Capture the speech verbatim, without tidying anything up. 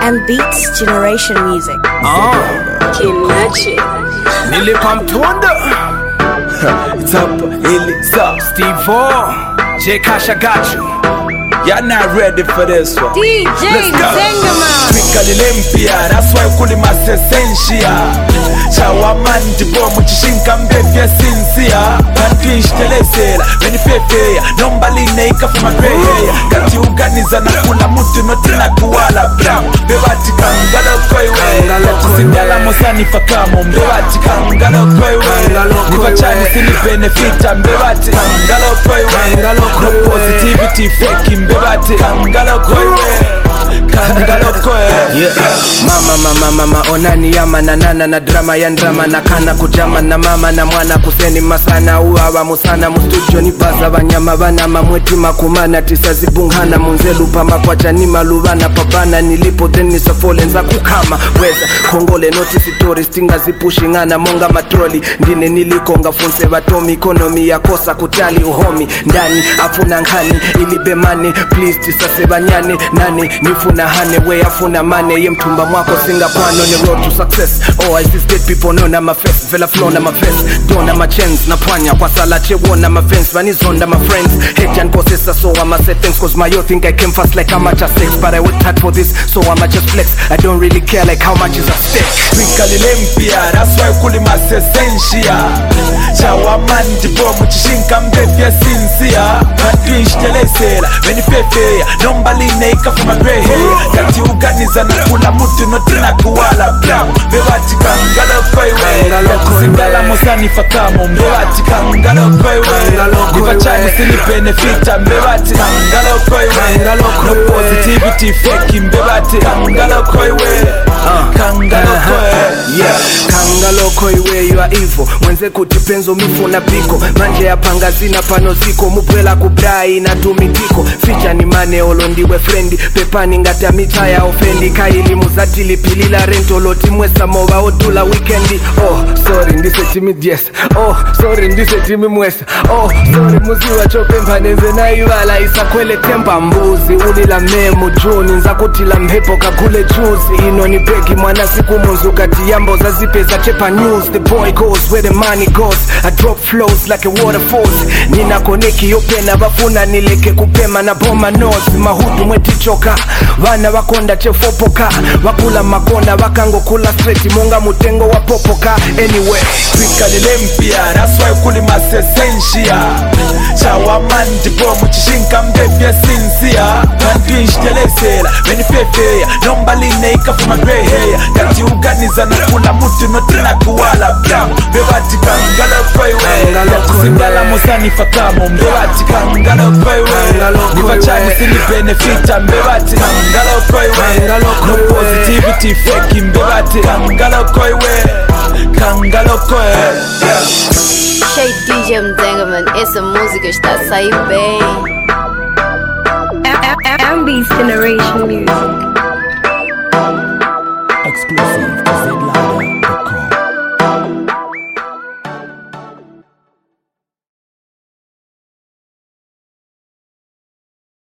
and Beats Generation Music. Ah, Kinachi. nilipa mtunda. It's up, it's up. Steve O, J Kasha got you. Y'all not ready for this one. D J Zengaman. Twika lilimpia, that's why kuli masesenshia. Chawamandi bomu chishinka mbefya sinsia. Kantuish telesela, benifefeya. Nombaline ikafuma greheya. Kati uganiza na kula mutu notina kuwala bram. Bebati kangalo koiwe. Sindala mosani fakamo. Bebati kangalo koiwe. Nifachani sini benefita. Bebati kangalo koiwe. No positivity fake. Bebati kangalo koiwe. Kangalo koiwe. Yeah. Mama mama mama onani yama na nana na drama ya drama na kana kujama na mama na mwana kuseni masana uawa musana mustudio ni baza banyama bana mamweti makumana tisazi bungana munzelu pama kwa jani malubana pabana nilipo then nisafolenza kukama weza kongole notice stories tinga zipushingana monga matroli ndine nilikonga funse batomi economy ya kosa kutali uhomi ndani afuna ngani ilibemane please tisase banyane nane nifuna hane we afuna mane ye mtumba mwako singapano ni road to success. Oh I see state people know na my face vela flow na my face dona my chance na pwanya kwa sala che wona my fence vanizonda my friends hate and processor so I'ma say thanks cause my youth think I came fast like how much I sex but I worked hard for this so I'ma just flex I don't really care like how much is at stake. Twika lilimpia that's why kuli masesenshia. Chawamandi bomu chishinka mbefya sinsia. Kantuish telesela benifefeya. Nombaline ikafuma greheya. Kati uganiza na kula mutu notina kuwala bram. Bebati kangalo koiwe. Sindala mosani fakamo. Bebati kangalo koiwe. Nifachani sini benefita. Bebati kangalo koiwe. No positivity fake. Bebati kangalo koiwe. Kangalo koiwe. Yeah, kangalo koiwe you are evil. Mwenze kutipenzo mifuna piko. Manje ya pangazina pano ziko. Mupela kubrai na tumitiko. Ficha ni mane olondiwe friendly. Pepani ngata mita ya ofendi. Kaili muzatili pilila rento loti mwesa mowa odula weekendi. Oh, sorry ndise timi yes. Oh, sorry ndise timi mwesa. Oh, sorry muziwa chope mpanenze na iwala isa kwele tempa mbuzi. Ulila memu juni nza kutila mhepo kakule juzi. Ino ni peki mwana siku munzu kati yambo za zipe za chepa news. The boy goes where the money goes. I drop flows like a waterfalls. Nina koneki yopena bafuna nileke kupema na boma nose. Mahudu mwetichoka wana wakonda chefopoka. Wakula makonda wakango kula straight. Munga mutengo wapopoka anyway. Twika lilimpia that's why kuli masesenshia. Chawamandi bomu chishinka mbefya sinsia. Kantuish telesela benifefeya. Nombaline ikafuma greheya. Kati uganiza na kula mutu notina kuwala bram. Bebati kangalo koiwe. Sindala mosani fakamo. Bebati kangalo koiwe. Nifachani sini benefita. Bebati kangalo koiwe. No positivity fake. Bebati kangalo koiwe. Kangalo koiwe. Shade D J Zengaman. Essa música está a sair bem. and Beats Generation Music.